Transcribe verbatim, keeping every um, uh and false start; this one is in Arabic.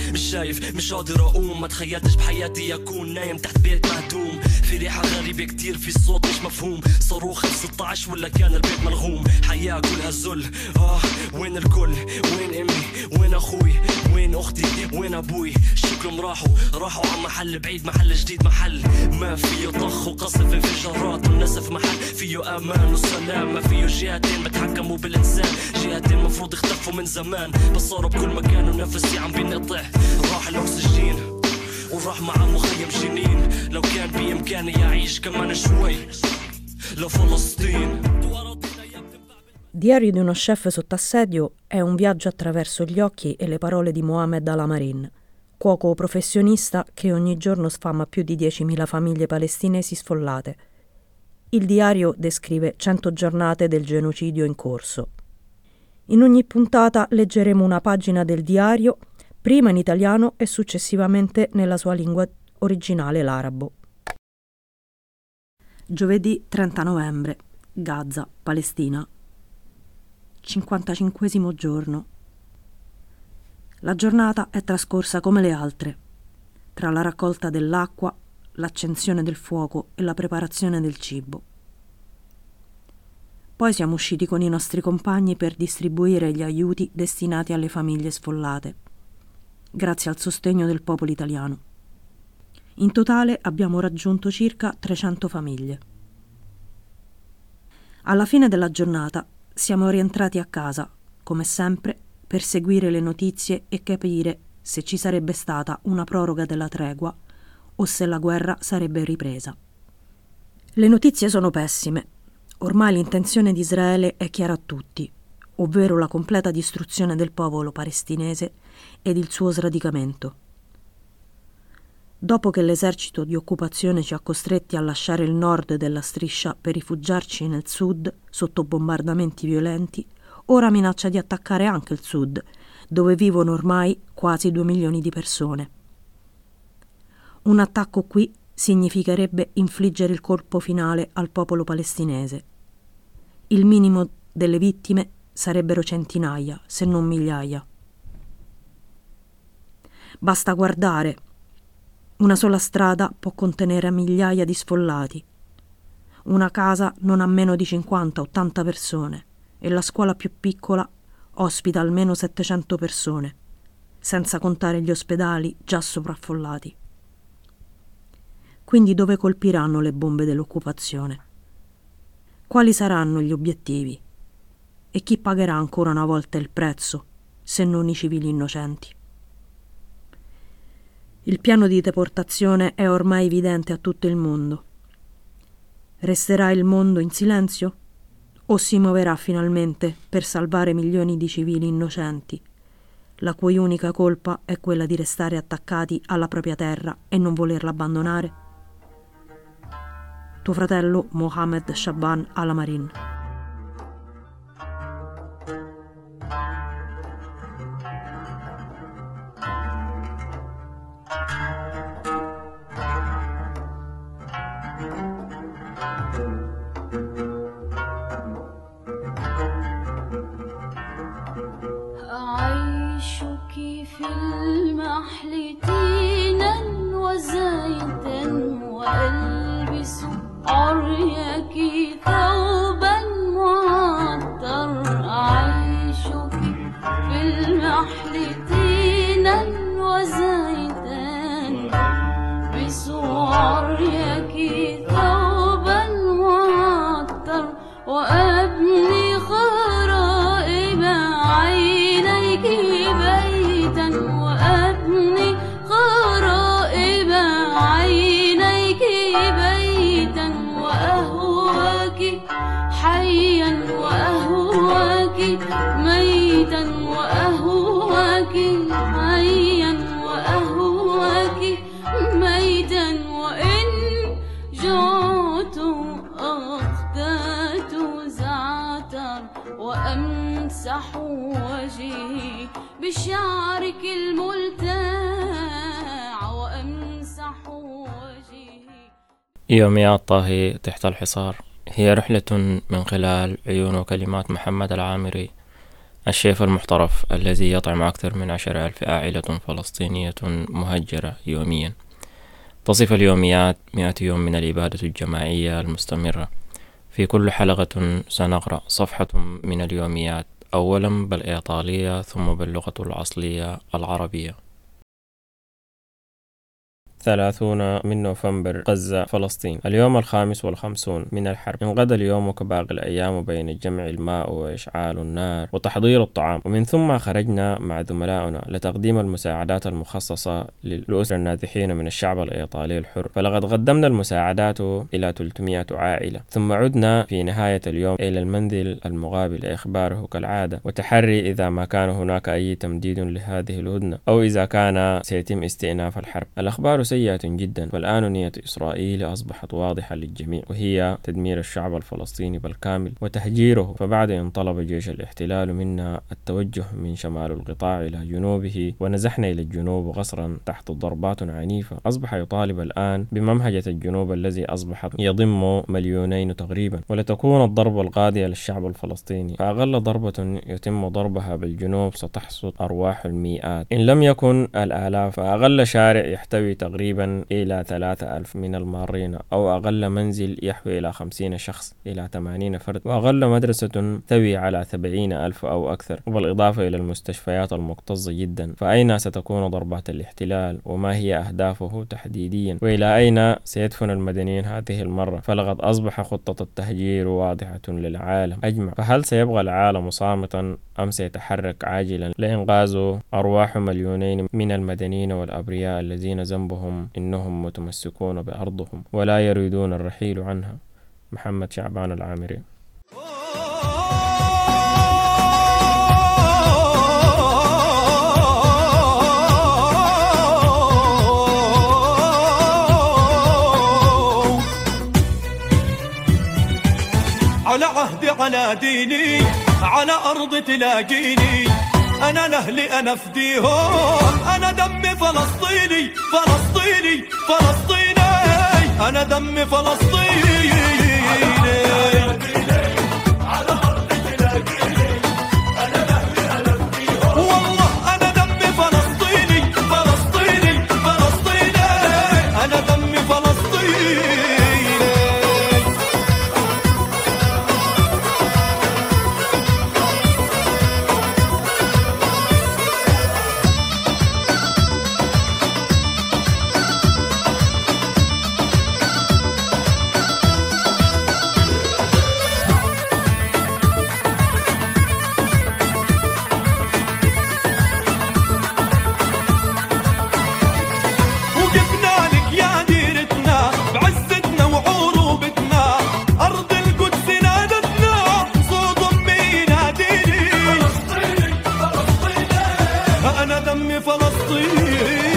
مش شايف مش قادر اقوم، ما تخيلتش بحياتي اكون نايم تحت بيت مهدوم، في ريحة غريبة كتير، في صوت مش مفهوم، صاروخ ستة عشر ولا كان البيت ملغوم، حياة كلها ذل. اه وين الكل؟ وين امي؟ وين اخوي؟ وين اختي؟ وين ابوي؟ شكلهم راحوا راحوا على محل بعيد، محل جديد، محل ما فيه طخ وقصف انفجارات والنسف، محل فيه امان وسلام، ما فيه جهتين بتحكموا بالانسان، جهتين مفروض اختفوا من زمان بس صاروا بكل مكان ونفسي عم بينقطع، راح الاكسجين وراح مع مخيم جنين، لو كان بامكاني اعيش كمان شوي لفلسطين. Diario di uno chef sotto assedio è un viaggio attraverso gli occhi e le parole di Mohamed Al-Amarin, cuoco professionista che ogni giorno sfama più di diecimila famiglie palestinesi sfollate. Il diario descrive cento giornate del genocidio in corso. In ogni puntata leggeremo una pagina del diario, prima in italiano e successivamente nella sua lingua originale, l'arabo. Giovedì trenta novembre, Gaza, Palestina. cinquantacinquesimo giorno. La giornata è trascorsa come le altre, tra la raccolta dell'acqua, l'accensione del fuoco e la preparazione del cibo. Poi siamo usciti con i nostri compagni per distribuire gli aiuti destinati alle famiglie sfollate, grazie al sostegno del popolo italiano. In totale abbiamo raggiunto circa trecento famiglie. Alla fine della giornata siamo rientrati a casa, come sempre, per seguire le notizie e capire se ci sarebbe stata una proroga della tregua o se la guerra sarebbe ripresa. Le notizie sono pessime. Ormai l'intenzione di Israele è chiara a tutti, ovvero la completa distruzione del popolo palestinese ed il suo sradicamento. Dopo che l'esercito di occupazione ci ha costretti a lasciare il nord della striscia per rifugiarci nel sud sotto bombardamenti violenti, ora minaccia di attaccare anche il sud, dove vivono ormai quasi due milioni di persone. Un attacco qui significherebbe infliggere il colpo finale al popolo palestinese. Il minimo delle vittime sarebbero centinaia, se non migliaia. Basta guardare. Una sola strada può contenere migliaia di sfollati. Una casa non ha meno di cinquanta ottanta persone e la scuola più piccola ospita almeno settecento persone, senza contare gli ospedali già sopraffollati. Quindi dove colpiranno le bombe dell'occupazione? Quali saranno gli obiettivi? E chi pagherà ancora una volta il prezzo, se non i civili innocenti? Il piano di deportazione è ormai evidente a tutto il mondo. Resterà il mondo in silenzio? O si muoverà finalmente per salvare milioni di civili innocenti, la cui unica colpa è quella di restare attaccati alla propria terra e non volerla abbandonare? Tuo fratello Mohamed Shaban Al-Amarin. في المحل تينا وزيتا وألبس عريك ثوبا معطر أعيشك في المحل تينا وزيتا ألبس عريك ثوبا معطر وأبني خرائب عينيك بيتا وأبني خرائب عينيك بيتا وأهواك حيا وأهواك ميتا وأهواك حيا وأهواك ميتا وإن جعت أخدات زعتر وأمسح وجهي بشعرك الملتاع وأمسح وجهي. يوميات طاهي تحت الحصار هي رحلة من خلال عيون وكلمات محمد العامري الشيف المحترف الذي يطعم أكثر من عشر ألف عائلة فلسطينية مهجرة يوميا. تصف اليوميات مئة يوم من الإبادة الجماعية المستمرة. في كل حلقة سنقرأ صفحة من اليوميات، أولا بالإيطالية ثم باللغة الأصلية العربية. ثلاثون من نوفمبر، غزة فلسطين. اليوم الخامس والخمسون من الحرب. انقضى اليوم كباقي الأيام بين جمع الماء وإشعال النار وتحضير الطعام، ومن ثم خرجنا مع زملائنا لتقديم المساعدات المخصصة للأسر النازحين من الشعب الإيطالي الحر. فلقد قدمنا المساعدات إلى ثلاثمئة عائلة، ثم عدنا في نهاية اليوم إلى المنزل المقابل لإخباره كالعادة وتحري إذا ما كان هناك أي تمديد لهذه الهدنة أو إذا كان سيتم استئناف الحرب. الأخبار سيئة جدا، والآن نية إسرائيل أصبحت واضحة للجميع، وهي تدمير الشعب الفلسطيني بالكامل وتهجيره. فبعد أن طلب جيش الاحتلال منا التوجه من شمال القطاع إلى جنوبه ونزحنا إلى الجنوب قصرا تحت ضربات عنيفة، أصبح يطالب الآن بممهجة الجنوب الذي أصبحت يضم مليونين تقريبا، ولتكون الضربة القاضية للشعب الفلسطيني. فأقل ضربة يتم ضربها بالجنوب ستحصد أرواح المئات إن لم يكن الآلاف. فأقل شارع يحتوي تقريبا إلى ثلاثة ألف من المارين، أو أقل منزل يحوي إلى خمسين شخص إلى ثمانين فرد، وأقل مدرسة تحتوي على سبعين ألف أو أكثر، وبالإضافة إلى المستشفيات المكتظة جدا. فأين ستكون ضربات الاحتلال وما هي أهدافه تحديديا، وإلى أين سيدفن المدنيين هذه المرة؟ فلقد أصبح خطة التهجير واضحة للعالم أجمع. فهل سيبقى العالم صامتا أم سيتحرك عاجلا لإنقاذ أرواح مليونين من المدنيين والأبرياء الذين ذنبهم إنهم متمسكون بأرضهم ولا يريدون الرحيل عنها؟ محمد شعبان العامري. على عهدي على ديني على أرض تلاقيني، أنا لأهلي أنا فديهم، أنا دمي فلسطيني فلسطيني فلسطيني، أنا دمي فلسطيني. على أرض تلاقيني أنا لأهلي أنا فديهم، والله أنا دمي فلسطيني فلسطيني فلسطيني، أنا دمي فلسطيني. أنا دمي فلسطيني.